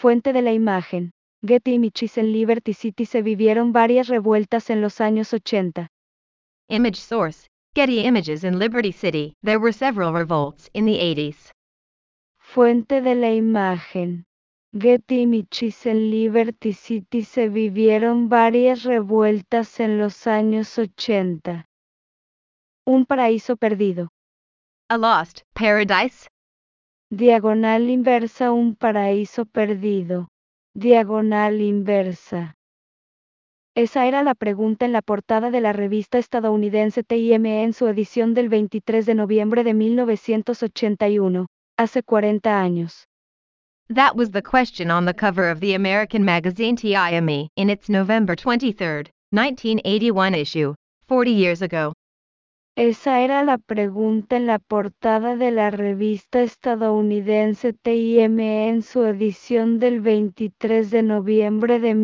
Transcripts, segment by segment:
Fuente de la imagen. Getty Images. En Liberty City se vivieron varias revueltas en los años 80. Image source, Getty Images. In Liberty City, there were several revolts in the 80s. Fuente de la imagen. Getty Images. En Liberty City se vivieron varias revueltas en los años 80. Un paraíso perdido. A lost paradise? Diagonal inversa. Un paraíso perdido. Diagonal inversa. Esa era la pregunta en la portada de la revista estadounidense Time en su edición del 23 de noviembre de 1981, hace 40 años. That was the question on the cover of the American magazine Time in its November 23, 1981 issue, 40 years ago. Esa era la pregunta en la portada de la revista estadounidense Time en su edición del 23 de noviembre de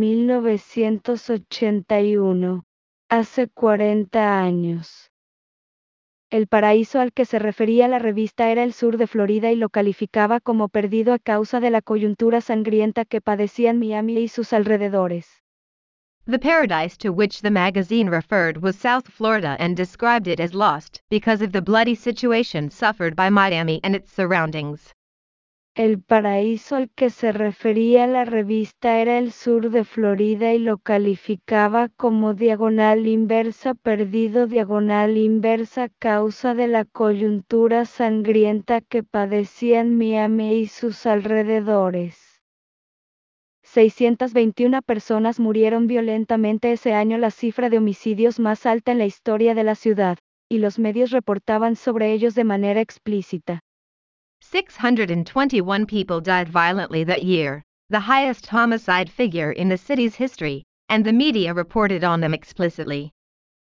1981, hace 40 años. El paraíso al que se refería la revista era el sur de Florida y lo calificaba como perdido a causa de la coyuntura sangrienta que padecían Miami y sus alrededores. The paradise to which the magazine referred was South Florida and described it as lost because of the bloody situation suffered by Miami and its surroundings. El paraíso al que se refería la revista era el sur de Florida y lo calificaba como diagonal inversa perdido diagonal inversa a causa de la coyuntura sangrienta que padecían Miami y sus alrededores. 621 personas murieron violentamente ese año, la cifra de homicidios más alta en la historia de la ciudad, y los medios reportaban sobre ellos de manera explícita. 621 people died violently that year, the highest homicide figure in the city's history, and the media reported on them explicitly.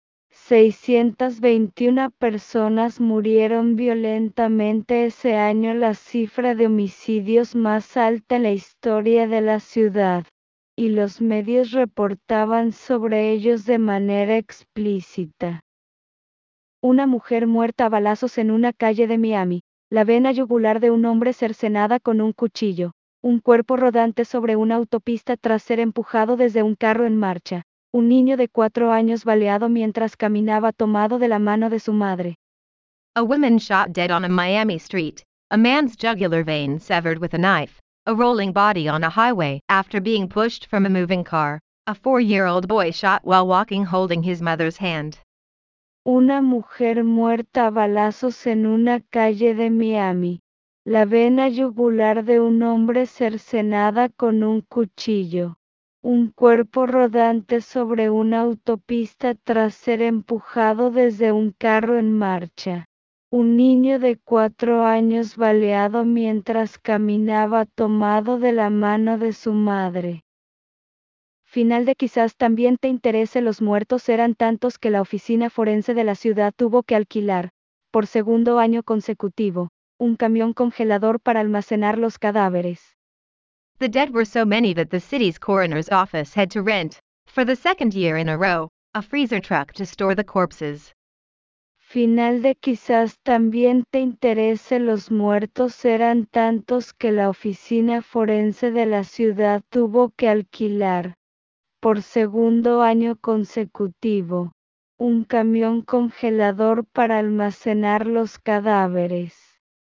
621 personas murieron violentamente ese año, la cifra de homicidios más alta en la historia de la ciudad, y los medios reportaban sobre ellos de manera explícita. Una mujer muerta a balazos en una calle de Miami, la vena yugular de un hombre cercenada con un cuchillo, un cuerpo rodante sobre una autopista tras ser empujado desde un carro en marcha. Un niño de 4 años baleado mientras caminaba tomado de la mano de su madre. A woman shot dead on a Miami street, a man's jugular vein severed with a knife, a rolling body on a highway after being pushed from a moving car, a 4-year-old boy shot while walking holding his mother's hand. Una mujer muerta a balazos en una calle de Miami. La vena yugular de un hombre cercenada con un cuchillo. Un cuerpo rodante sobre una autopista tras ser empujado desde un carro en marcha. Un niño de 4 años baleado mientras caminaba tomado de la mano de su madre. Final de quizás también te interese. Los muertos eran tantos que la oficina forense de la ciudad tuvo que alquilar, por segundo año consecutivo, un camión congelador para almacenar los cadáveres. The dead were so many that the city's coroner's office had to rent, for the second year in a row, a freezer truck to store the corpses. Final de quizás también te interese. Los muertos eran tantos que la oficina forense de la ciudad tuvo que alquilar, por segundo año consecutivo, un camión congelador para almacenar los cadáveres.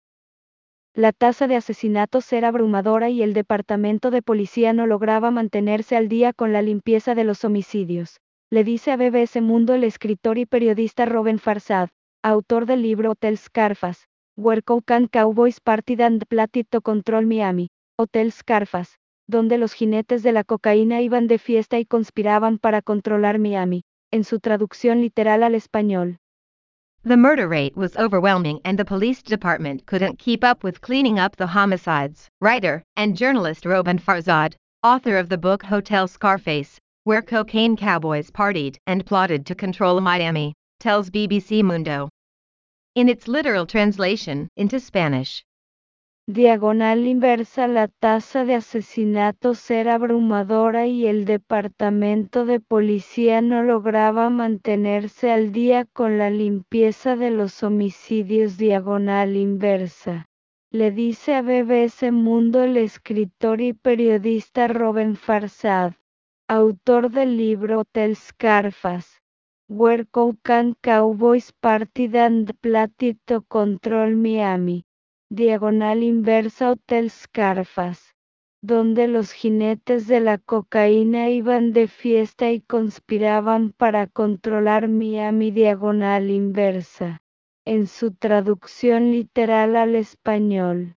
La tasa de asesinatos era abrumadora y el departamento de policía no lograba mantenerse al día con la limpieza de los homicidios, le dice a BBC Mundo el escritor y periodista Robin Farsad, autor del libro Hotel Scarface, Where Cocaine Cowboys Partied and Plotted to Control Miami, Hotel Scarface, donde los jinetes de la cocaína iban de fiesta y conspiraban para controlar Miami, en su traducción literal al español. The murder rate was overwhelming and the police department couldn't keep up with cleaning up the homicides. Writer and journalist Robin Farzad, author of the book Hotel Scarface, Where Cocaine Cowboys Partied and Plotted to Control Miami, tells BBC Mundo. In its literal translation into Spanish. Diagonal inversa. La tasa de asesinatos era abrumadora y el departamento de policía no lograba mantenerse al día con la limpieza de los homicidios. Diagonal inversa. le dice a BBC Mundo el escritor y periodista Robin Farsad, autor del libro Hotel Scarface, Where Can Cowboys Party and Play to Control Miami, diagonal inversa Hotel Scarface, donde los jinetes de la cocaína iban de fiesta y conspiraban para controlar Miami, diagonal inversa, en su traducción literal al español.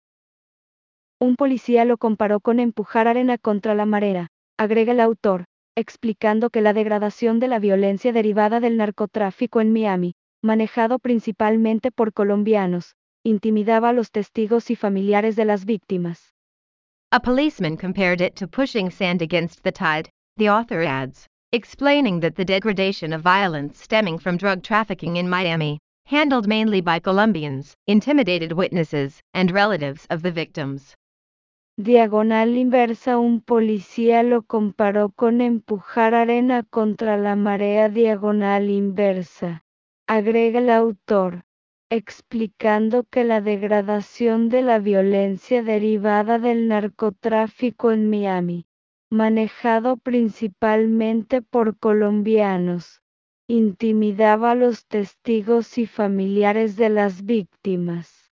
Un policía lo comparó con empujar arena contra la marea, agrega el autor, explicando que la degradación de la violencia derivada del narcotráfico en Miami, manejado principalmente por colombianos, intimidaba a los testigos y familiares de las víctimas. A policeman compared it to pushing sand against the tide, the author adds, explaining that the degradation of violence stemming from drug trafficking in Miami, handled mainly by Colombians, intimidated witnesses and relatives of the victims. Diagonal inversa. Un policía lo comparó con empujar arena contra la marea, diagonal inversa. Agrega el autor, explicando que la degradación de la violencia derivada del narcotráfico en Miami, manejado principalmente por colombianos, intimidaba a los testigos y familiares de las víctimas.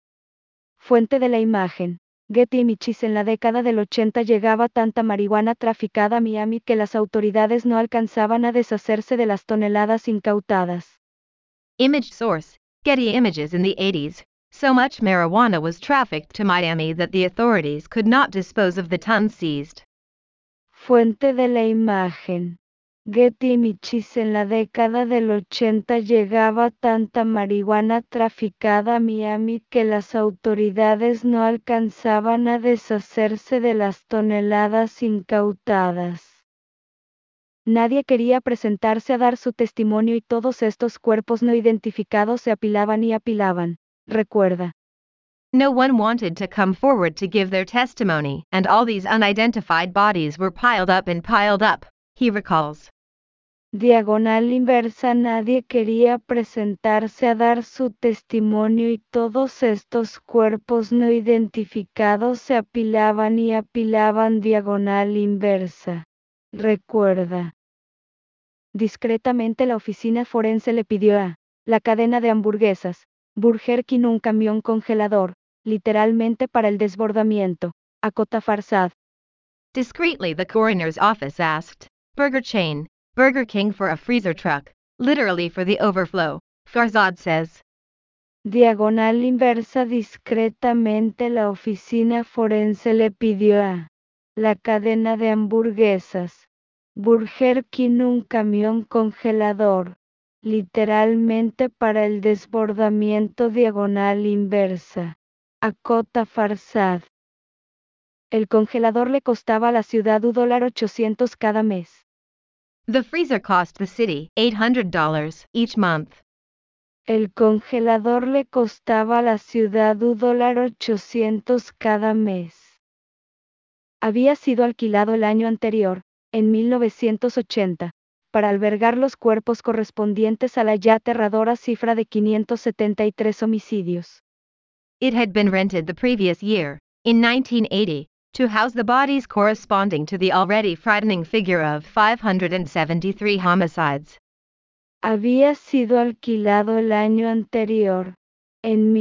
Fuente de la imagen. Getty Images. En la década del 80 llegaba tanta marihuana traficada a Miami que las autoridades no alcanzaban a deshacerse de las toneladas incautadas. Image source, Getty Images. In the 80s, so much marijuana was trafficked to Miami that the authorities could not dispose of the tons seized. Fuente de la imagen. Getty Images. En la década del 80 llegaba tanta marihuana traficada a Miami que las autoridades no alcanzaban a deshacerse de las toneladas incautadas. Nadie quería presentarse a dar su testimonio y todos estos cuerpos no identificados se apilaban y apilaban, recuerda. No one wanted to come forward to give their testimony, and all these unidentified bodies were piled up and piled up, he recalls. Diagonal inversa. Nadie quería presentarse a dar su testimonio y todos estos cuerpos no identificados se apilaban y apilaban, diagonal inversa. Recuerda. Discretamente la oficina forense le pidió a la cadena de hamburguesas, Burger King, un camión congelador, literalmente para el desbordamiento, acota Farsad. Discreetly the coroner's office asked Burger chain, Burger King, for a freezer truck, literally for the overflow, Farzad says. Diagonal inversa. Discretamente la oficina forense le pidió a la cadena de hamburguesas, Burger King, un camión congelador, literalmente para el desbordamiento, diagonal inversa, acota Farsad. El congelador le costaba a la ciudad $800 cada mes. The freezer cost the city $800 each month. El congelador le costaba a la ciudad $800 cada mes. Había sido alquilado el año anterior, en 1980, para albergar los cuerpos correspondientes a la ya aterradora cifra de 573 homicidios. It had been rented the previous year, in 1980, to house the bodies corresponding to the already frightening figure of 573 homicides. Había sido alquilado el año anterior, en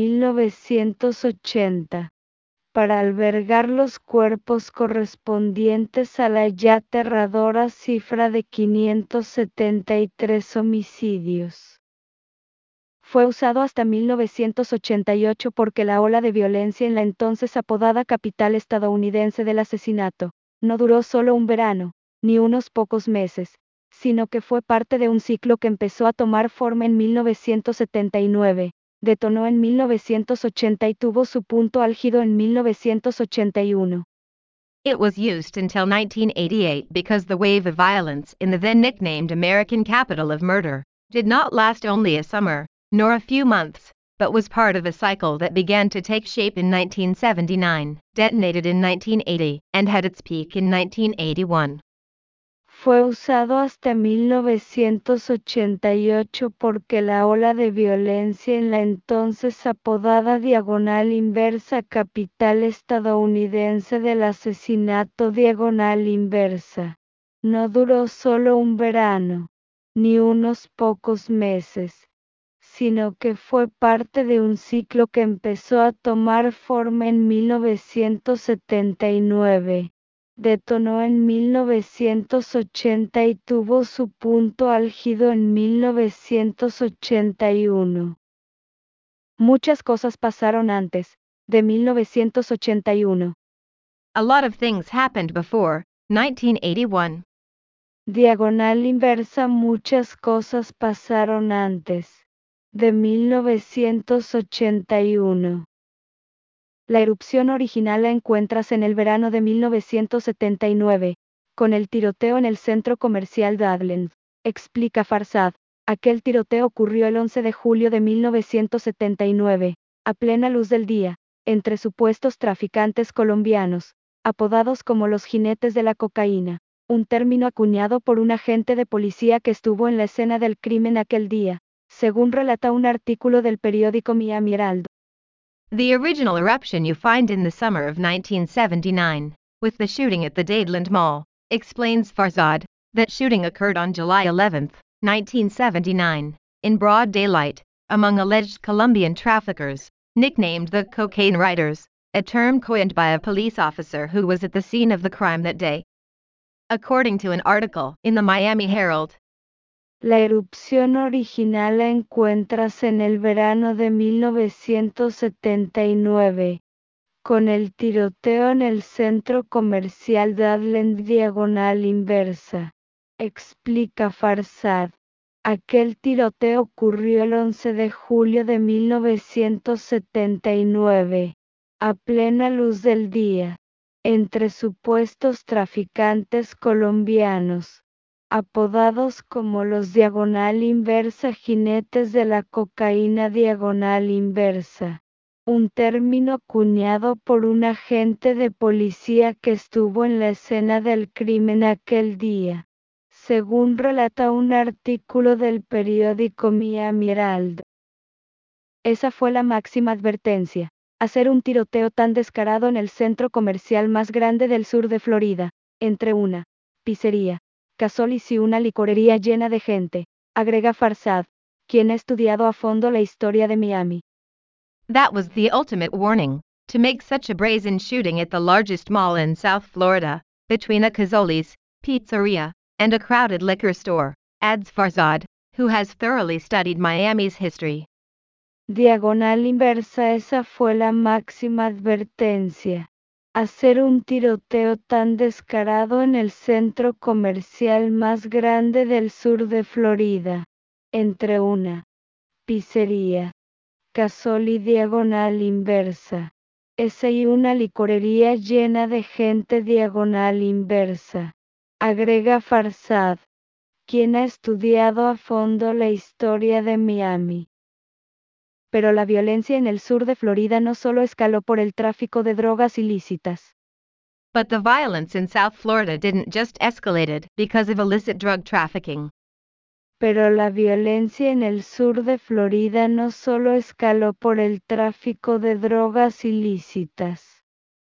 1980, para albergar los cuerpos correspondientes a la ya aterradora cifra de 573 homicidios. Fue usado hasta 1988 porque la ola de violencia en la entonces apodada capital estadounidense del asesinato, no duró solo un verano, ni unos pocos meses, sino que fue parte de un ciclo que empezó a tomar forma en 1979, detonó en 1980 y tuvo su punto álgido en 1981. It was used until 1988 because the wave of violence in the then nicknamed American capital of murder did not last only a summer, nor a few months, but was part of a cycle that began to take shape in 1979, detonated in 1980, and had its peak in 1981. Fue usado hasta 1988 porque la ola de violencia en la entonces apodada Diagonal Inversa capital estadounidense del asesinato Diagonal Inversa, no duró solo un verano, ni unos pocos meses, sino que fue parte de un ciclo que empezó a tomar forma en 1979. Detonó en 1980 y tuvo su punto álgido en 1981. Muchas cosas pasaron antes de 1981. A lot of things happened before 1981. Diagonal inversa. Muchas cosas pasaron antes de 1981. La erupción original la encuentras en el verano de 1979, con el tiroteo en el centro comercial Dadeland, explica Farsad. Aquel tiroteo ocurrió el 11 de julio de 1979, a plena luz del día, entre supuestos traficantes colombianos, apodados como los jinetes de la cocaína, un término acuñado por un agente de policía que estuvo en la escena del crimen aquel día, según relata un artículo del periódico Miami Herald. The original eruption you find in the summer of 1979, with the shooting at the Dadeland Mall, explains Farzad. That shooting occurred on July 11, 1979, in broad daylight, among alleged Colombian traffickers, nicknamed the Cocaine Riders, a term coined by a police officer who was at the scene of the crime that day. According to an article in the Miami Herald, la erupción original la encuentras en el verano de 1979, con el tiroteo en el centro comercial Dadeland Diagonal Inversa, explica Farsad. Aquel tiroteo ocurrió el 11 de julio de 1979, a plena luz del día, entre supuestos traficantes colombianos, apodados como los Diagonal Inversa, jinetes de la cocaína Diagonal Inversa, un término acuñado por un agente de policía que estuvo en la escena del crimen aquel día, según relata un artículo del periódico Miami Herald. Esa fue la máxima advertencia: hacer un tiroteo tan descarado en el centro comercial más grande del sur de Florida, entre una pizzería, Casolis y una licorería llena de gente, agrega Farsad, quien ha estudiado a fondo la historia de Miami. That was the ultimate warning, to make such a brazen shooting at the largest mall in South Florida, between a Casolis, pizzeria, and a crowded liquor store, adds Farzad, who has thoroughly studied Miami's history. Diagonal Inversa. Esa fue la máxima advertencia: hacer un tiroteo tan descarado en el centro comercial más grande del sur de Florida, entre una pizzería, Casoli Diagonal Inversa, esa y una licorería llena de gente Diagonal Inversa, agrega Farsad, quien ha estudiado a fondo la historia de Miami. Pero la violencia en el sur de Florida no solo escaló por el tráfico de drogas ilícitas. But the violence in South Florida didn't just escalated because of illicit drug trafficking. Pero la violencia en el sur de Florida no solo escaló por el tráfico de drogas ilícitas.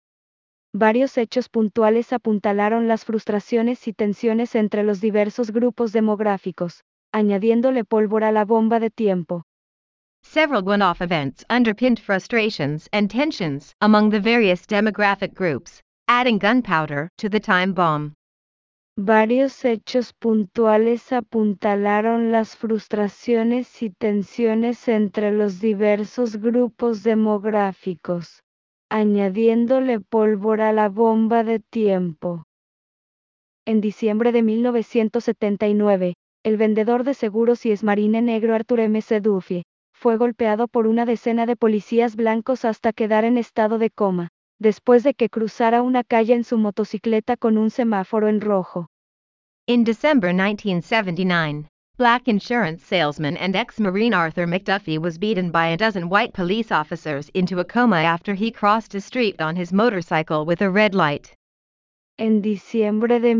Varios hechos puntuales apuntalaron las frustraciones y tensiones entre los diversos grupos demográficos, añadiéndole pólvora a la bomba de tiempo. Several one-off events underpinned frustrations and tensions among the various demographic groups, adding gunpowder to the time bomb. Varios hechos puntuales apuntalaron las frustraciones y tensiones entre los diversos grupos demográficos, añadiéndole pólvora a la bomba de tiempo. En diciembre de 1979, el vendedor de seguros y exmarine negro Arthur M. Duffy fue golpeado por una decena de policías blancos hasta quedar en estado de coma, después de que cruzara una calle en su motocicleta con un semáforo en rojo. In December 1979, black insurance salesman and ex-Marine Arthur McDuffie was beaten by a dozen white police officers into a coma after he crossed a street on his motorcycle with a red light. En diciembre de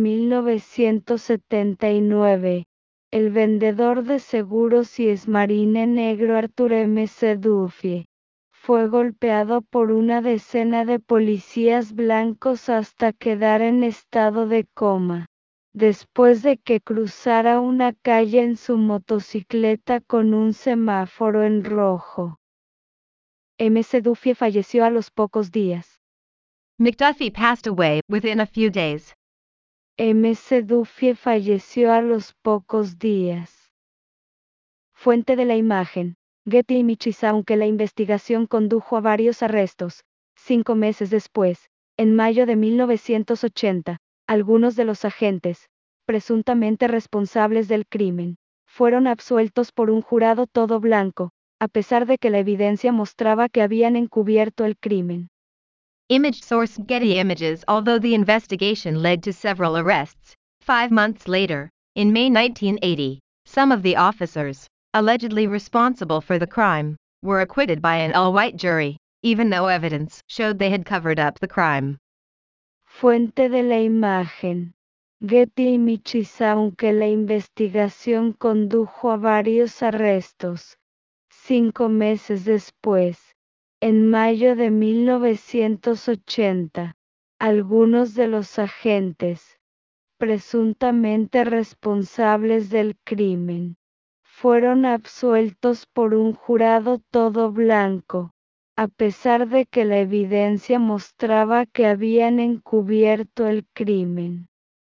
1979, el vendedor de seguros y exmarine negro Arthur M. Duffy fue golpeado por una decena de policías blancos hasta quedar en estado de coma, después de que cruzara una calle en su motocicleta con un semáforo en rojo. Duffy falleció a los pocos días. McDuffie passed away within a few days. Duffy falleció a los pocos días. Fuente de la imagen: Getty Images. Aunque la investigación condujo a varios arrestos, 5 meses después, en mayo de 1980, algunos de los agentes, presuntamente responsables del crimen, fueron absueltos por un jurado todo blanco, a pesar de que la evidencia mostraba que habían encubierto el crimen. Image source: Getty Images. Although the investigation led to several arrests, 5 months later, in May 1980, some of the officers, allegedly responsible for the crime, were acquitted by an all-white jury, even though evidence showed they had covered up the crime. Fuente de la imagen: Getty Images. Aunque la investigación condujo a varios arrestos, 5 meses después, en mayo de 1980, algunos de los agentes, presuntamente responsables del crimen, fueron absueltos por un jurado todo blanco, a pesar de que la evidencia mostraba que habían encubierto el crimen.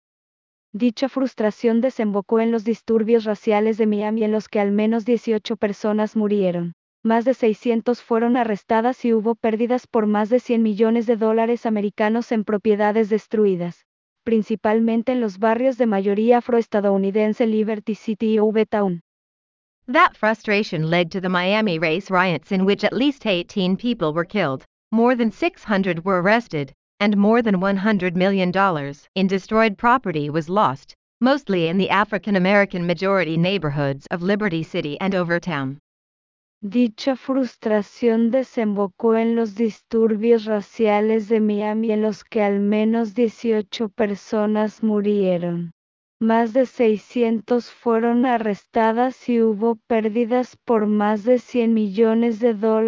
Dicha frustración desembocó en los disturbios raciales de Miami, en los que al menos 18 personas murieron. Más de 600 fueron arrestadas y hubo pérdidas por más de $100 millones americanos en propiedades destruidas, principalmente en los barrios de mayoría afroestadounidense Liberty City y Town. That frustration led to the Miami race riots, in which at least 18 people were killed, more than 600 were arrested, and more than $100 million in destroyed property was lost, mostly in the African American majority neighborhoods of Liberty City and Overtown. Dicha frustración desembocó en los disturbios raciales de Miami, en los que al menos 18 personas murieron. Más de 600 fueron arrestadas y hubo pérdidas por más de $100 millones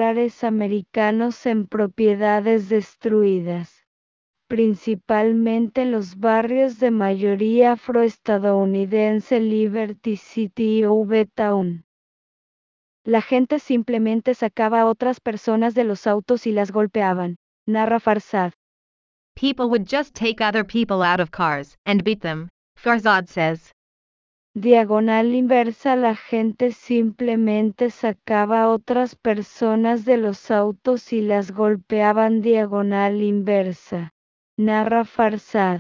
americanos en propiedades destruidas, principalmente en los barrios de mayoría afroestadounidense Liberty City y Town. La gente simplemente sacaba a otras personas de los autos y las golpeaban, narra Farzad. People would just take other people out of cars and beat them, Farzad says. Diagonal inversa: la gente simplemente sacaba a otras personas de los autos y las golpeaban. Diagonal inversa, narra Farzad.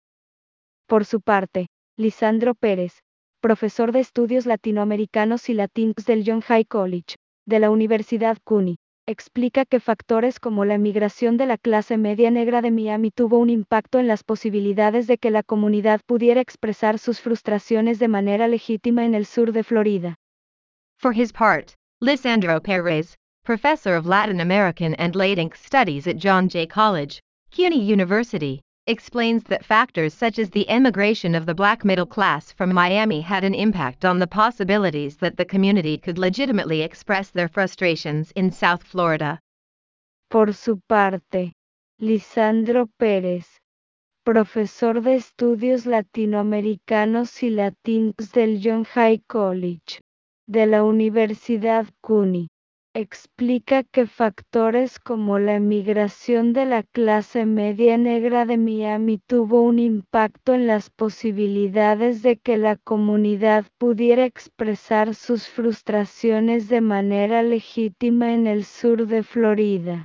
Por su parte, Lisandro Pérez, profesor de estudios latinoamericanos y latinos del John Jay College, de la Universidad CUNY, explica que factores como la emigración de la clase media negra de Miami tuvo un impacto en las posibilidades de que la comunidad pudiera expresar sus frustraciones de manera legítima en el sur de Florida. For his part, Lisandro Pérez, professor of Latin American and Latinx Studies at John Jay College, CUNY University, explains that factors such as the emigration of the black middle class from Miami had an impact on the possibilities that the community could legitimately express their frustrations in South Florida. Por su parte, Lisandro Pérez, profesor de estudios latinoamericanos y latinos del John Jay College, de la Universidad CUNY, explica que factores como la emigración de la clase media negra de Miami tuvo un impacto en las posibilidades de que la comunidad pudiera expresar sus frustraciones de manera legítima en el sur de Florida.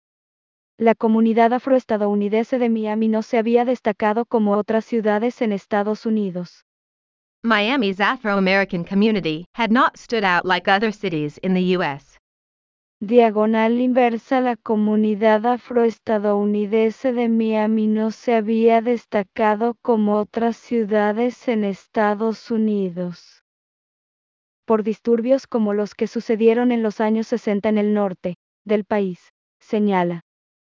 La comunidad afroestadounidense de Miami no se había destacado como otras ciudades en Estados Unidos. Miami's Afro-American community had not stood out like other cities in the U.S. Diagonal inversa: la comunidad afroestadounidense de Miami no se había destacado como otras ciudades en Estados Unidos. Por disturbios como los que sucedieron en los años 60 en el norte del país, señala.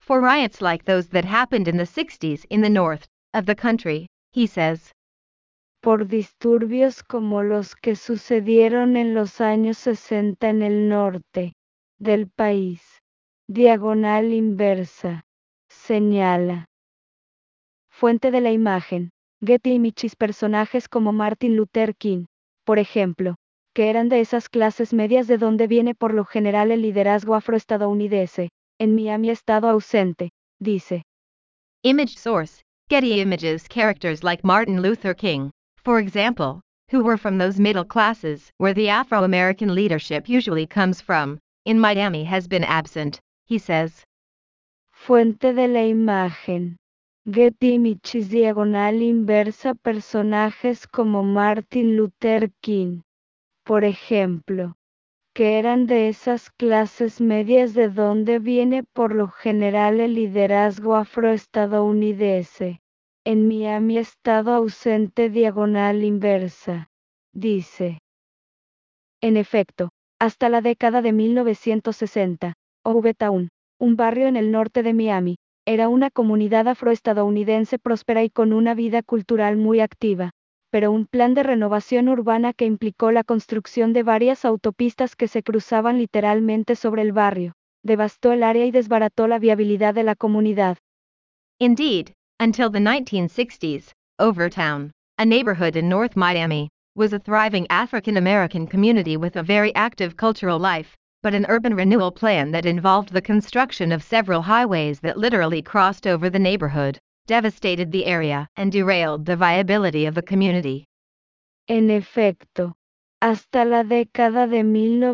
for riots like those that happened in the 60s in the north of the country, he says. Por disturbios como los que sucedieron en los años 60 en el norte del país. Diagonal inversa. Señala. Fuente de la imagen. Getty Images. Personajes como Martin Luther King, por ejemplo, que eran de esas clases medias de donde viene por lo general el liderazgo afroestadounidense, en Miami estado ausente, dice. Image source, Getty Images. Characters like Martin Luther King, for example, who were from those middle classes where the Afro-American leadership usually comes from, in Miami has been absent, he says. Fuente de la imagen. Getty Images. Diagonal inversa. Personajes como Martin Luther King, por ejemplo, que eran de esas clases medias de donde viene por lo general el liderazgo afroestadounidense, en Miami estado ausente. Diagonal inversa, dice. En efecto, hasta la década de 1960, Town, un barrio en el norte de Miami, era una comunidad afroestadounidense próspera y con una vida cultural muy activa, pero un plan de renovación urbana que implicó la construcción de varias autopistas que se cruzaban literalmente sobre el barrio, devastó el área y desbarató la viabilidad de la comunidad. Indeed, until the 1960s, Overtown, a neighborhood in North Miami, was a thriving African American community with a very active cultural life, but an urban renewal plan that involved the construction of several highways that literally crossed over the neighborhood, devastated the area and derailed the viability of the community. En efecto, hasta la década de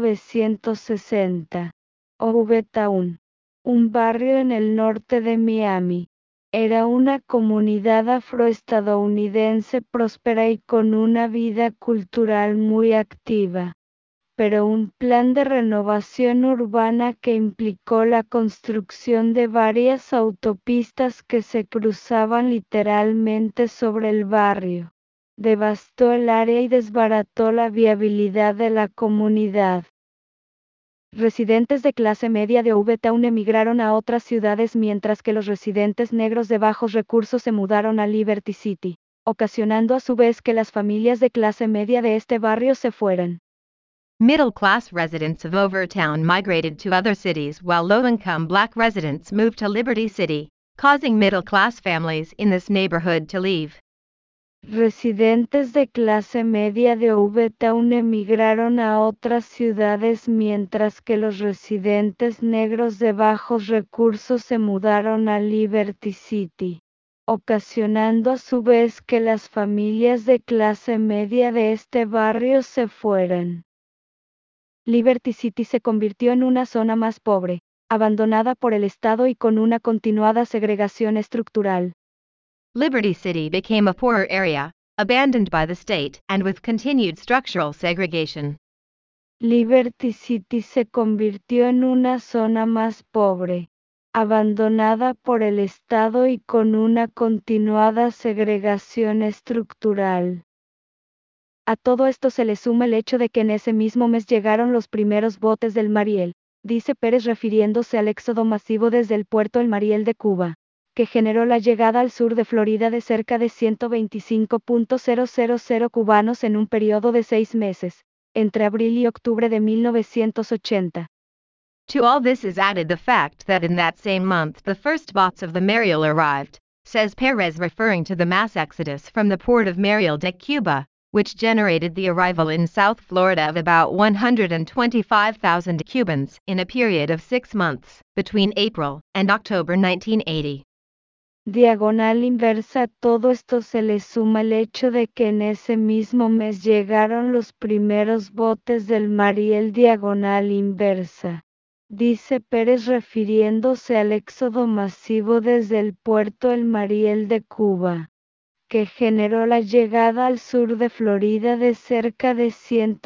1960, Town, un barrio en el norte de Miami, era una comunidad afroestadounidense próspera y con una vida cultural muy activa, pero un plan de renovación urbana que implicó la construcción de varias autopistas que se cruzaban literalmente sobre el barrio, devastó el área y desbarató la viabilidad de la comunidad. Residentes de clase media de Town emigraron a otras ciudades mientras que los residentes negros de bajos recursos se mudaron a Liberty City, ocasionando a su vez que las familias de clase media de este barrio se fueran. Middle-class residents of Overtown migrated to other cities while low-income black residents moved to Liberty City, causing middle-class families in this neighborhood to leave. Residentes de clase media de Town emigraron a otras ciudades mientras que los residentes negros de bajos recursos se mudaron a Liberty City, ocasionando a su vez que las familias de clase media de este barrio se fueran. Liberty City se convirtió en una zona más pobre, abandonada por el Estado y con una continuada segregación estructural. Liberty City became a poorer area, abandoned by the state and with continued structural segregation. Liberty City se convirtió en una zona más pobre, abandonada por el Estado y con una continuada segregación estructural. A todo esto se le suma el hecho de que en ese mismo mes llegaron los primeros botes del Mariel, dice Pérez refiriéndose al éxodo masivo desde el puerto El Mariel de Cuba, que generó la llegada al sur de Florida de cerca de 125.000 cubanos en un periodo de 6 meses, entre abril y octubre de 1980. To all this is added the fact that in that same month the first boats of the Mariel arrived, says Perez referring to the mass exodus from the port of Mariel de Cuba, which generated the arrival in South Florida of about 125,000 Cubans in a period of 6 months, between April and October 1980. Diagonal inversa. Todo esto se le suma el hecho de que en ese mismo mes llegaron los primeros botes del Mariel. Diagonal inversa, dice Pérez refiriéndose al éxodo masivo desde el puerto El Mariel de Cuba, que generó la llegada al sur de Florida de cerca de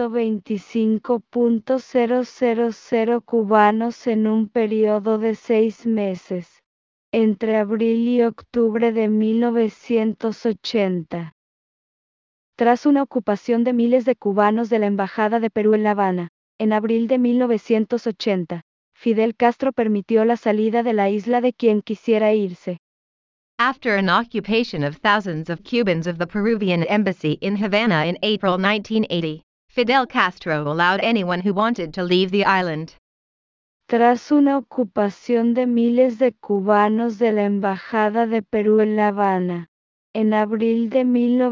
125.000 cubanos en un periodo de 6 meses, entre abril y octubre de 1980. Tras una ocupación de miles de cubanos de la Embajada de Perú en La Habana, en abril de 1980, Fidel Castro permitió la salida de la isla de quien quisiera irse. After an occupation of thousands of Cubans of the Peruvian embassy in Havana in April 1980, Fidel Castro allowed anyone who wanted to leave the island. Tras una ocupación de miles de cubanos de la Embajada de Perú en La Habana, en abril de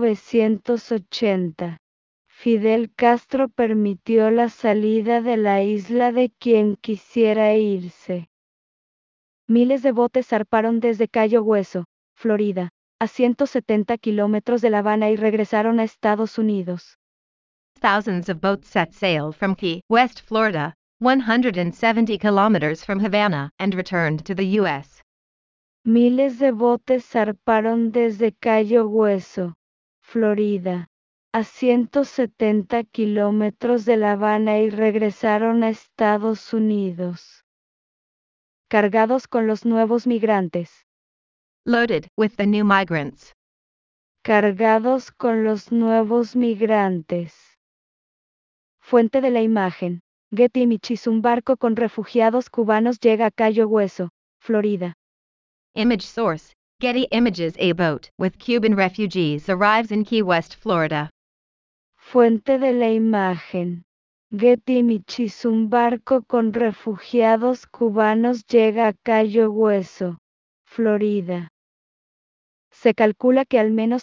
1980, Fidel Castro permitió la salida de la isla de quien quisiera irse. Miles de botes zarparon desde Cayo Hueso, Florida, a 170 kilómetros de La Habana y regresaron a Estados Unidos. Thousands of boats set sail from Key West, Florida, 170 kilometers from Havana, and returned to the U.S. Miles de botes zarparon desde Cayo Hueso, Florida, a 170 kilómetros de La Habana y regresaron a Estados Unidos. Cargados con los nuevos migrantes. Loaded with the new migrants. Cargados con los nuevos migrantes. Fuente de la imagen. Getty Images. Un barco con refugiados cubanos llega a Cayo Hueso, Florida. Image source, Getty Images. A boat with Cuban refugees arrives in Key West, Florida. Fuente de la imagen. Getty Images. Un barco con refugiados cubanos llega a Cayo Hueso, Florida. Se calcula que al menos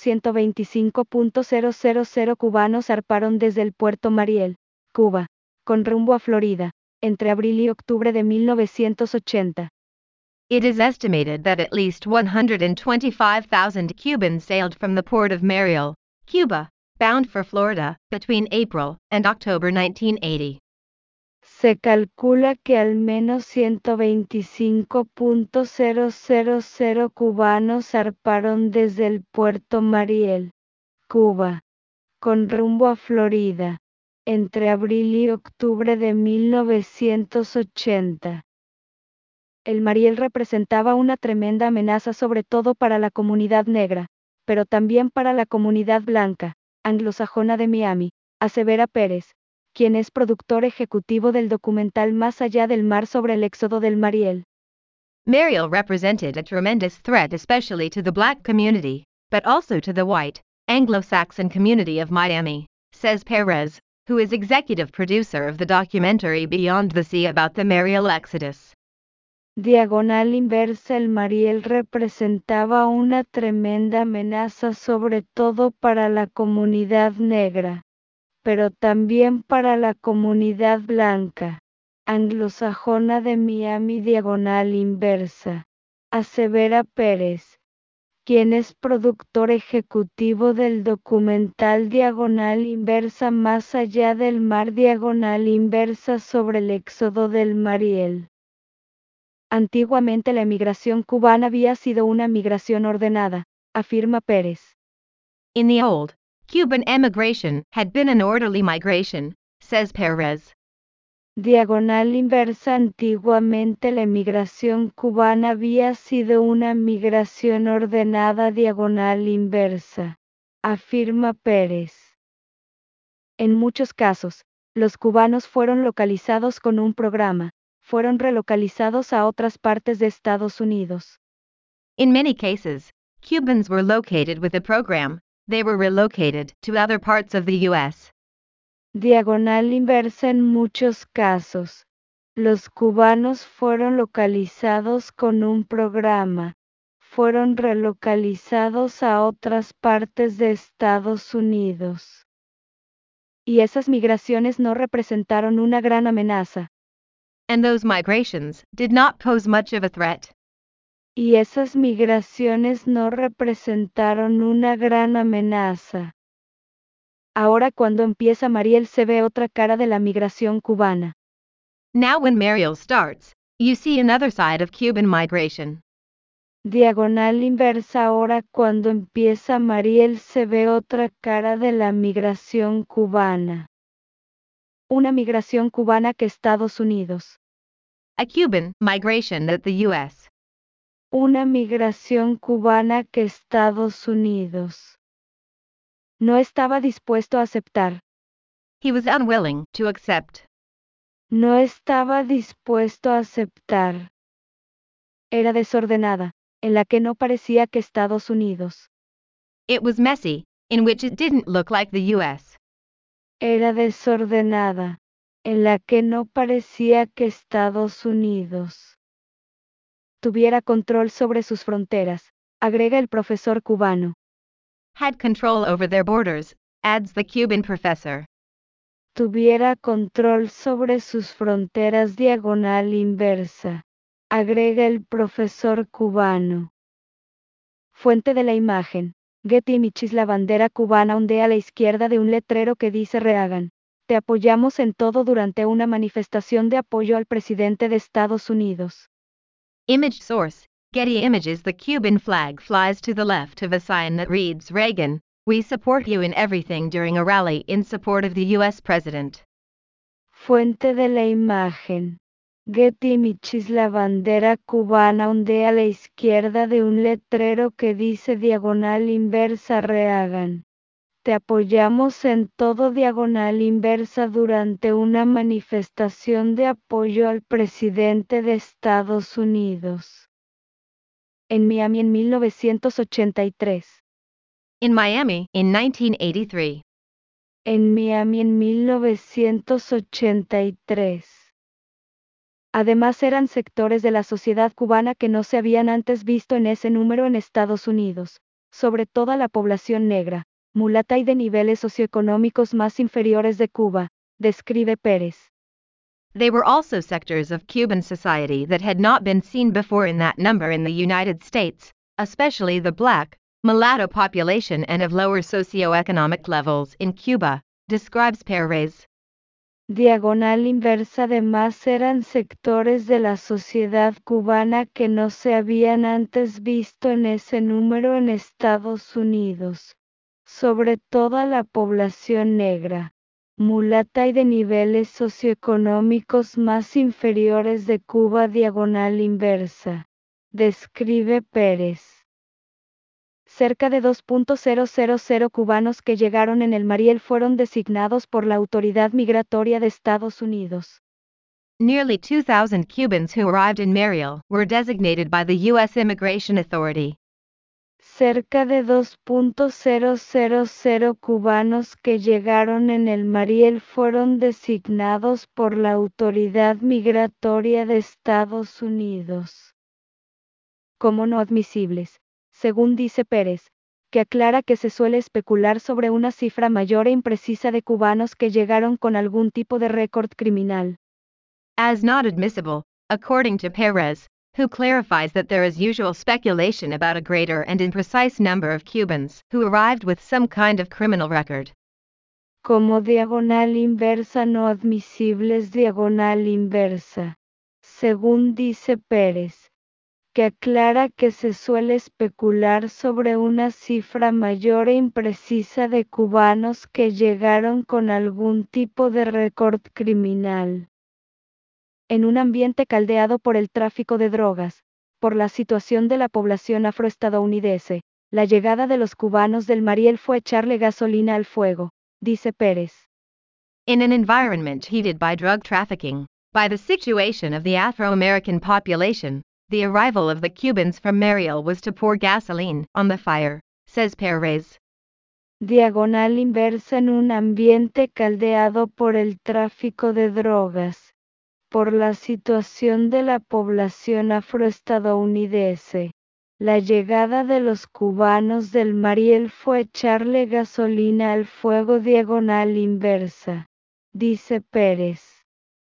125.000 cubanos zarparon desde el puerto Mariel, Cuba, con rumbo a Florida, entre abril y octubre de 1980. It is estimated that at least 125,000 Cubans sailed from the port of Mariel, Cuba, bound for Florida, between April and October 1980. Se calcula que al menos 125.000 cubanos zarparon desde el puerto Mariel, Cuba, con rumbo a Florida, entre abril y octubre de 1980. El Mariel representaba una tremenda amenaza sobre todo para la comunidad negra, pero también para la comunidad blanca, anglosajona de Miami, asevera Pérez, quien es productor ejecutivo del documental Más allá del mar sobre el éxodo del Mariel. Mariel represented a tremendous threat especially to the black community, but also to the white, Anglo-Saxon community of Miami, says Perez, who is executive producer of the documentary Beyond the Sea about the Mariel Exodus. Diagonal inversa. El Mariel representaba una tremenda amenaza sobre todo para la comunidad negra, pero también para la comunidad blanca, anglosajona de Miami. Diagonal inversa, asevera Pérez, quien es productor ejecutivo del documental Diagonal inversa Más allá del mar. Diagonal inversa sobre el éxodo del Mariel. Antiguamente la emigración cubana había sido una migración ordenada, afirma Pérez. In the old, Cuban emigration had been an orderly migration, says Perez. Diagonal inversa. Antiguamente la emigración cubana había sido una migración ordenada. Diagonal inversa, afirma Pérez. En muchos casos, los cubanos fueron localizados con un programa, fueron relocalizados a otras partes de Estados Unidos. In many cases, Cubans were located with a program, they were relocated to other parts of the U.S. Diagonal inversa. En muchos casos, los cubanos fueron localizados con un programa, fueron relocalizados a otras partes de Estados Unidos. Y esas migraciones no representaron una gran amenaza. And those migrations did not pose much of a threat. Y esas migraciones no representaron una gran amenaza. Ahora cuando empieza Mariel se ve otra cara de la migración cubana. Now when Mariel starts, you see another side of Cuban migration. Diagonal inversa. Ahora cuando empieza Mariel se ve otra cara de la migración cubana. Una migración cubana que Estados Unidos. A Cuban migration that the U.S. Una migración cubana que Estados Unidos no estaba dispuesto a aceptar. He was unwilling to accept. No estaba dispuesto a aceptar. Era desordenada, en la que no parecía que Estados Unidos. It was messy, in which it didn't look like the US. Era desordenada, en la que no parecía que Estados Unidos tuviera control sobre sus fronteras, agrega el profesor cubano. Had control over their borders, adds the Cuban professor. Tuviera control sobre sus fronteras diagonal inversa, agrega el profesor cubano. Fuente de la imagen. Getty Images. La bandera cubana ondea a la izquierda de un letrero que dice Reagan. Te apoyamos en todo durante una manifestación de apoyo al presidente de Estados Unidos. Image source, Getty Images. The Cuban flag flies to the left of a sign that reads Reagan, we support you in everything during a rally in support of the US president. Fuente de la imagen. Getty Images. La bandera cubana ondea a la izquierda de un letrero que dice diagonal inversa Reagan. Te apoyamos en todo diagonal inversa durante una manifestación de apoyo al presidente de Estados Unidos. En Miami en 1983. In Miami, in 1983. En Miami en 1983. Además eran sectores de la sociedad cubana que no se habían antes visto en ese número en Estados Unidos, sobre todo la población negra, mulata y de niveles socioeconómicos más inferiores de Cuba, describe Pérez. They were also sectors of Cuban society that had not been seen before in that number in the United States, especially the black, mulatto population and of lower socioeconomic levels in Cuba, describes Pérez. Diagonal inversa. Además eran sectores de la sociedad cubana que no se habían antes visto en ese número en Estados Unidos, sobre todo la población negra, mulata y de niveles socioeconómicos más inferiores de Cuba. Diagonal inversa, describe Pérez. Cerca de 2.000 cubanos que llegaron en el Mariel fueron designados por la Autoridad Migratoria de Estados Unidos. Nearly 2,000 Cubans who arrived in Mariel were designated by the U.S. Immigration Authority. Cerca de 2.000 cubanos que llegaron en el Mariel fueron designados por la Autoridad Migratoria de Estados Unidos como no admisibles, según dice Pérez, que aclara que se suele especular sobre una cifra mayor e imprecisa de cubanos que llegaron con algún tipo de récord criminal. As not admissible, according to Pérez, who clarifies that there is usual speculation about a greater and imprecise number of Cubans who arrived with some kind of criminal record. Como diagonal inversa no admisibles. Diagonal inversa, según dice Pérez, que aclara que se suele especular sobre una cifra mayor e imprecisa de cubanos que llegaron con algún tipo de récord criminal. En un ambiente caldeado por el tráfico de drogas, por la situación de la población afroestadounidense, la llegada de los cubanos del Mariel fue echarle gasolina al fuego, dice Pérez. In an environment heated by drug trafficking, by the situation of the Afro-American population, the arrival of the Cubans from Mariel was to pour gasoline on the fire, says Pérez. Diagonal inversa. En un ambiente caldeado por el tráfico de drogas, por la situación de la población afroestadounidense, la llegada de los cubanos del Mariel fue echarle gasolina al fuego. Diagonal inversa, dice Pérez.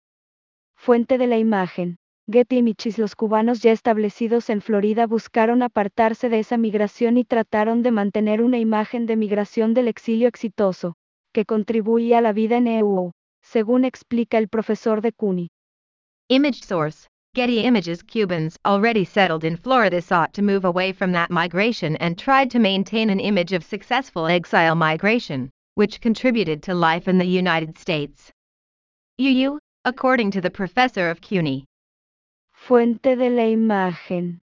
Fuente de la imagen. Getty Images. Los cubanos ya establecidos en Florida buscaron apartarse de esa migración y trataron de mantener una imagen de migración del exilio exitoso, que contribuía a la vida en EU, según explica el profesor de CUNY. Image source, Getty Images. Cubans already settled in Florida sought to move away from that migration and tried to maintain an image of successful exile migration, which contributed to life in the United States. According to the professor of CUNY. Fuente de la imagen.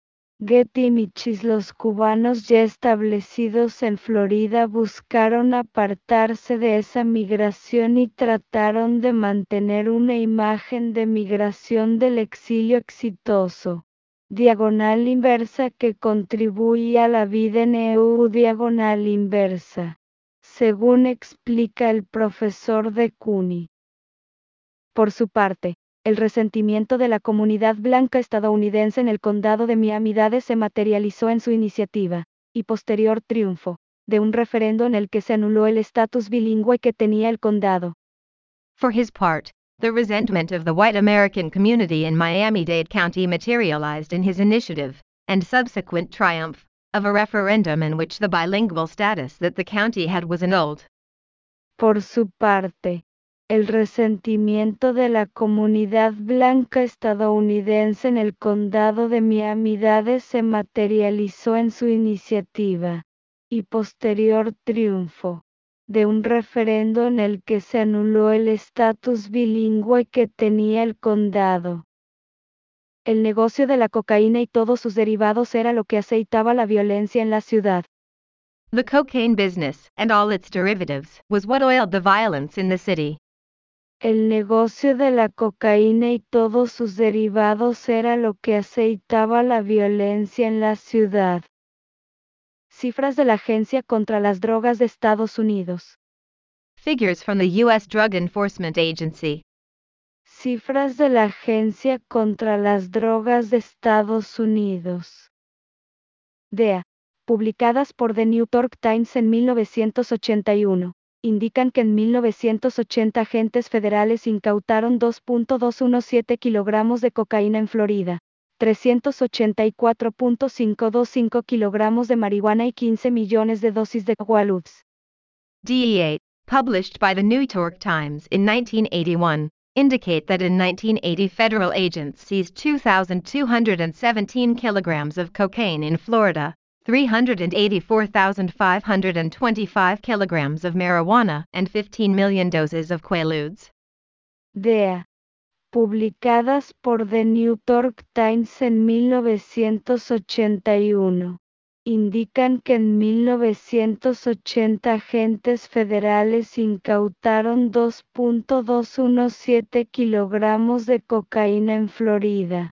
Getty Michis. Los cubanos ya establecidos en Florida buscaron apartarse de esa migración y trataron de mantener una imagen de migración del exilio exitoso. Diagonal inversa que contribuía a la vida en EU. Diagonal inversa. Según explica el profesor de CUNY. Por su parte, el resentimiento de la comunidad blanca estadounidense en el condado de Miami-Dade se materializó en su iniciativa, y posterior triunfo, de un referendo en el que se anuló el estatus bilingüe que tenía el condado. For his part, the resentment of the white American community in Miami-Dade County materialized in his initiative, and subsequent triumph, of a referendum in which the bilingual status that the county had was annulled. Por su parte, el resentimiento de la comunidad blanca estadounidense en el condado de Miami-Dade se materializó en su iniciativa, y posterior triunfo, de un referendo en el que se anuló el estatus bilingüe que tenía el condado. El negocio de la cocaína y todos sus derivados era lo que aceitaba la violencia en la ciudad. The cocaine business, and all its derivatives, was what oiled the violence in the city. El negocio de la cocaína y todos sus derivados era lo que aceitaba la violencia en la ciudad. Cifras de la Agencia contra las Drogas de Estados Unidos. Figures from the U.S. Drug Enforcement Agency. Cifras de la Agencia contra las Drogas de Estados Unidos. DEA, publicadas por The New York Times en 1981. Indican que en 1980 agentes federales incautaron 2.217 kilogramos de cocaína en Florida, 384.525 kilogramos de marihuana y 15 millones de dosis de Quaaludes. DEA, published by the New York Times in 1981, indicate that in 1980 federal agents seized 2,217 kilograms of cocaine in Florida, 384,525 kilograms of marijuana, and 15 million doses of Quaaludes. DEA, publicadas por The New York Times en 1981, indican que en 1980 agentes federales incautaron 2.217 kilogramos de cocaína en Florida,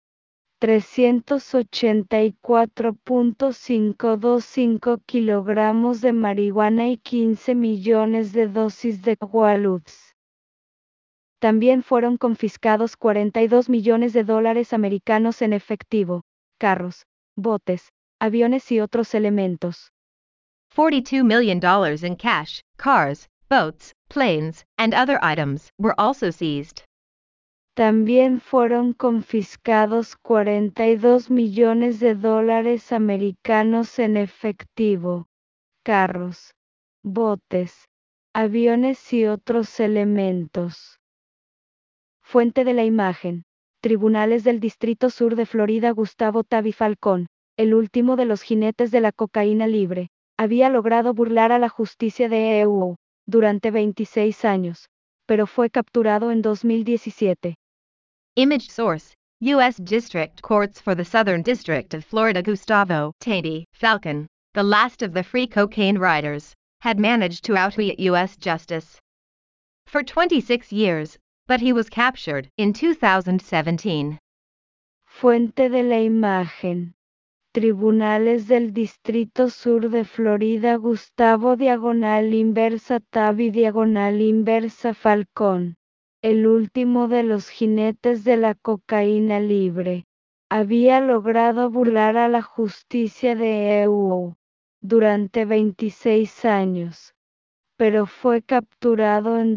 384.525 kilogramos de marihuana y 15 millones de dosis de Quaaludes. También fueron confiscados 42 millones de dólares americanos en efectivo, carros, botes, aviones y otros elementos. $42 million in cash, cars, boats, planes, and other items were also seized. También fueron confiscados 42 millones de dólares americanos en efectivo, carros, botes, aviones y otros elementos. Fuente de la imagen. Tribunales del Distrito Sur de Florida. Gustavo Tavi Falcón, el último de los jinetes de la cocaína libre, había logrado burlar a la justicia de EU durante 26 años, pero fue capturado en 2017. Image source, U.S. District Courts for the Southern District of Florida. Gustavo Tavi Falcon, the last of the free cocaine riders, had managed to outwit U.S. justice for 26 years, but he was captured in 2017. Fuente de la imagen. Tribunales del Distrito Sur de Florida. Gustavo diagonal inversa Tavi diagonal inversa Falcón, el último de los jinetes de la cocaína libre, había logrado burlar a la justicia de EU durante 26 años, pero fue capturado en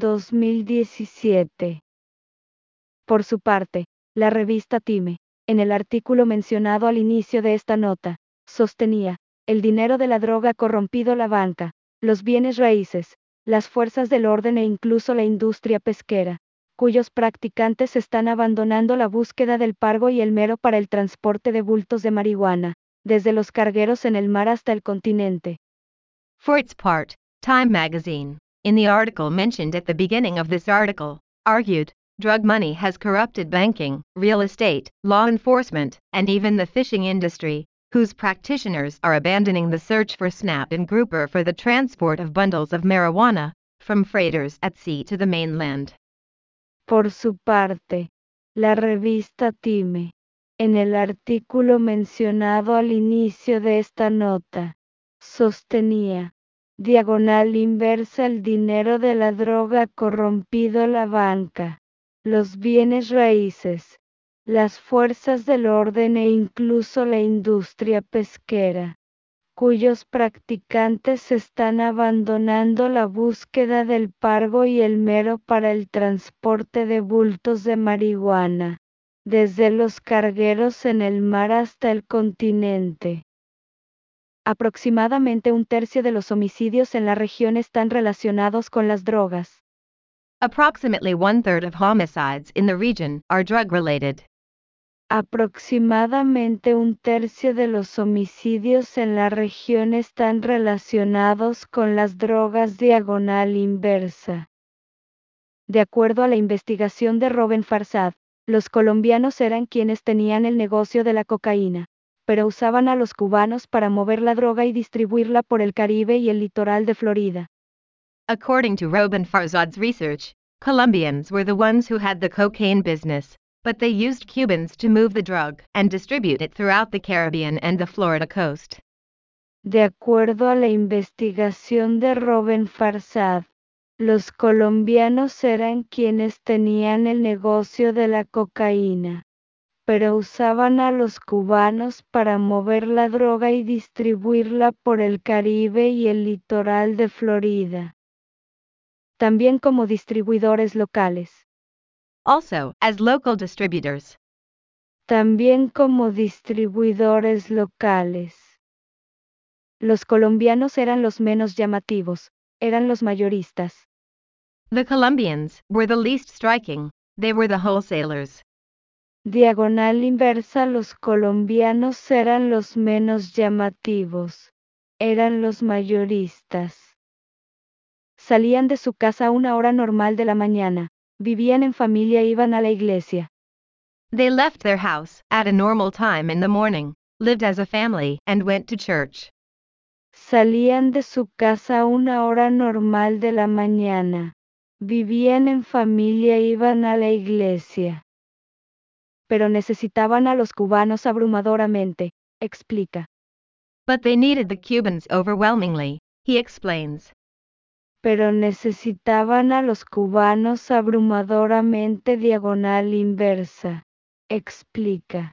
2017. Por su parte, la revista Time, en el artículo mencionado al inicio de esta nota, sostenía, el dinero de la droga ha corrompido la banca, los bienes raíces, las fuerzas del orden e incluso la industria pesquera, cuyos practicantes están abandonando la búsqueda del pargo y el mero para el transporte de bultos de marihuana, desde los cargueros en el mar hasta el continente. For its part, Time magazine, in the article mentioned at the beginning of this article, argued, drug money has corrupted banking, real estate, law enforcement, and even the fishing industry, whose practitioners are abandoning the search for Snap and Grouper for the transport of bundles of marijuana from freighters at sea to the mainland. Por su parte, la revista Time, en el artículo mencionado al inicio de esta nota, sostenía, diagonal inversa, el dinero de la droga ha corrompido la banca, los bienes raíces, las fuerzas del orden e incluso la industria pesquera, cuyos practicantes están abandonando la búsqueda del pargo y el mero para el transporte de bultos de marihuana, desde los cargueros en el mar hasta el continente. Aproximadamente un tercio de los homicidios en la región están relacionados con las drogas. Approximately 1/3 of homicides in the region are drug-related. Aproximadamente un tercio de los homicidios en la región están relacionados con las drogas, diagonal inversa. De acuerdo a la investigación de Robin Farsad, los colombianos eran quienes tenían el negocio de la cocaína, pero usaban a los cubanos para mover la droga y distribuirla por el Caribe y el litoral de Florida. According to Robin Farzad's research, Colombians were the ones who had the cocaine business, but they used Cubans to move the drug and distribute it throughout the Caribbean and the Florida coast. De acuerdo a la investigación de Robin Farsad, los colombianos eran quienes tenían el negocio de la cocaína, pero usaban a los cubanos para mover la droga y distribuirla por el Caribe y el litoral de Florida. También como distribuidores locales. Also, as local distributors. También como distribuidores locales. Los colombianos eran los menos llamativos, eran los mayoristas. The Colombians were the least striking, they were the wholesalers. Diagonal inversa, los colombianos eran los menos llamativos, eran los mayoristas. Salían de su casa a una hora normal de la mañana, vivían en familia e iban a la iglesia. They left their house at a normal time in the morning, lived as a family, and went to church. Salían de su casa a una hora normal de la mañana, vivían en familia e iban a la iglesia. Pero necesitaban a los cubanos abrumadoramente, explica. But they needed the Cubans overwhelmingly, he explains. Pero necesitaban a los cubanos abrumadoramente, diagonal inversa, explica.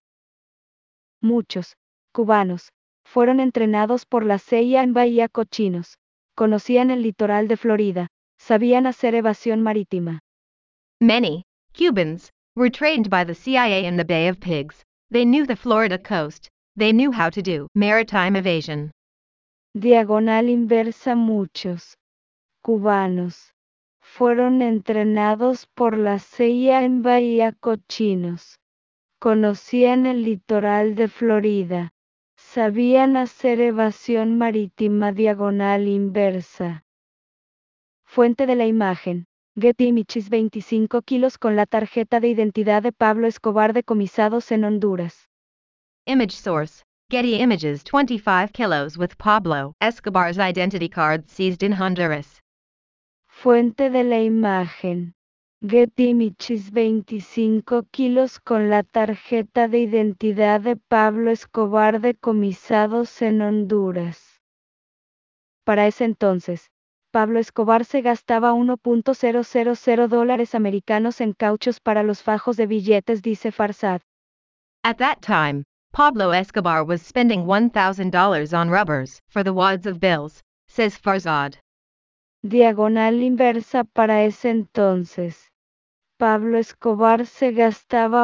Muchos cubanos fueron entrenados por la CIA en Bahía Cochinos, conocían el litoral de Florida, sabían hacer evasión marítima. Many Cubans were trained by the CIA in the Bay of Pigs, they knew the Florida coast, they knew how to do maritime evasion. Diagonal inversa, muchos cubanos fueron entrenados por la CIA en Bahía Cochinos, conocían el litoral de Florida, sabían hacer evasión marítima, diagonal inversa. Fuente de la imagen, Getty Images. 25 kilos con la tarjeta de identidad de Pablo Escobar decomisados en Honduras. Image source, Getty Images. 25 kilos with Pablo Escobar's identity card seized in Honduras. Fuente de la imagen, Getty Images. 25 kilos con la tarjeta de identidad de Pablo Escobar decomisados en Honduras. Para ese entonces, Pablo Escobar se gastaba $1.000 americanos en cauchos para los fajos de billetes, dice Farsad. At that time, Pablo Escobar was spending $1,000 on rubbers for the wads of bills, says Farzad. Diagonal inversa, para ese entonces, Pablo Escobar se gastaba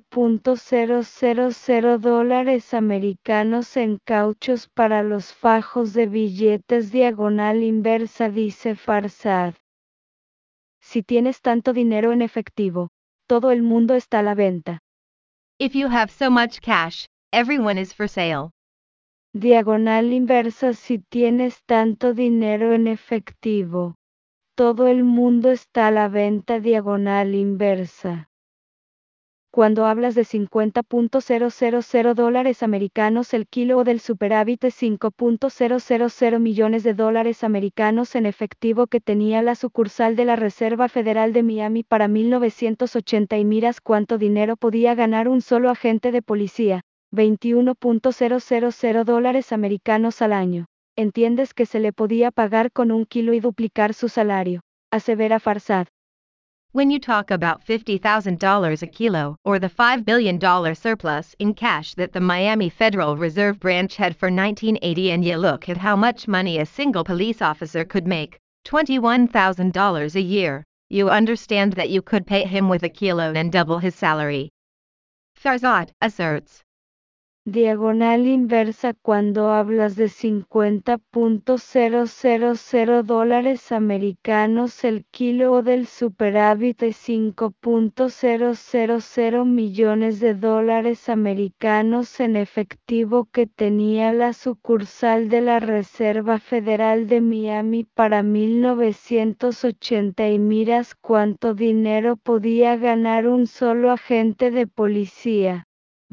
$1.000 americanos en cauchos para los fajos de billetes, diagonal inversa, dice Farsad. Si tienes tanto dinero en efectivo, todo el mundo está a la venta. If you have so much cash, everyone is for sale. Diagonal inversa, si tienes tanto dinero en efectivo, todo el mundo está a la venta, diagonal inversa. Cuando hablas de $50.000 el kilo o del superávit de $5.000 millones en efectivo que tenía la sucursal de la Reserva Federal de Miami para 1980 y miras cuánto dinero podía ganar un solo agente de policía, $21.000 al año. ¿Entiendes que se le podía pagar con un kilo y duplicar su salario?, asevera Farsad. When you talk about $50,000 a kilo or the $5 billion surplus in cash that the Miami Federal Reserve Branch had for 1980 and you look at how much money a single police officer could make, $21,000 a year, you understand that you could pay him with a kilo and double his salary. Farzad asserts. Diagonal inversa cuando hablas de $50.000 el kilo o del superávit de $5.000 millones en efectivo que tenía la sucursal de la Reserva Federal de Miami para 1980 y miras cuánto dinero podía ganar un solo agente de policía.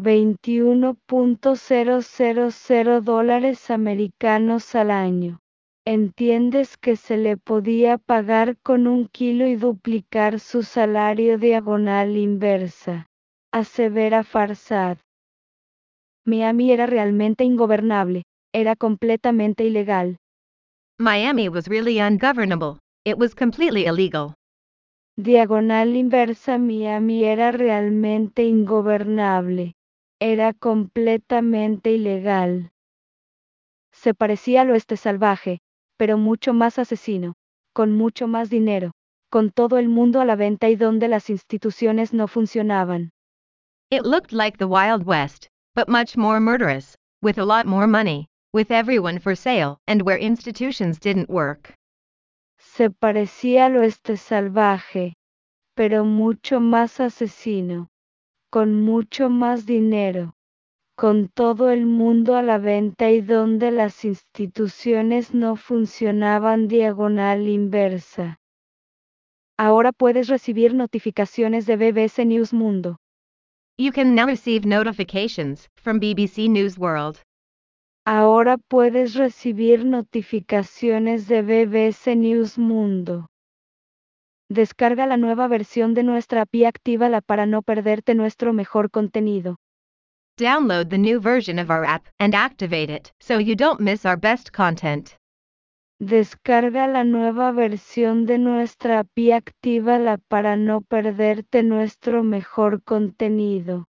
$21.000 al año. ¿Entiendes que se le podía pagar con un kilo y duplicar su salario? Diagonal inversa, asevera Farsad. Miami era realmente ingobernable, era completamente ilegal. Miami was really ungovernable. It was completely illegal. Diagonal inversa, Miami era realmente ingobernable. Era completamente ilegal. Se parecía al oeste salvaje, pero mucho más asesino, con mucho más dinero, con todo el mundo a la venta y donde las instituciones no funcionaban. It looked like the Wild West, but much more murderous, with a lot more money, with everyone for sale, and where institutions didn't work. Se parecía al oeste salvaje, pero mucho más asesino, con mucho más dinero, con todo el mundo a la venta y donde las instituciones no funcionaban. Diagonal inversa. Ahora puedes recibir notificaciones de BBC News Mundo. You can now receive notifications from BBC News World. Ahora puedes recibir notificaciones de BBC News Mundo. Descarga la nueva versión de nuestra API y actívala para no perderte nuestro mejor contenido. Download the new version of our app and activate it so you don't miss our best content. Descarga la nueva versión de nuestra API y actívala para no perderte nuestro mejor contenido.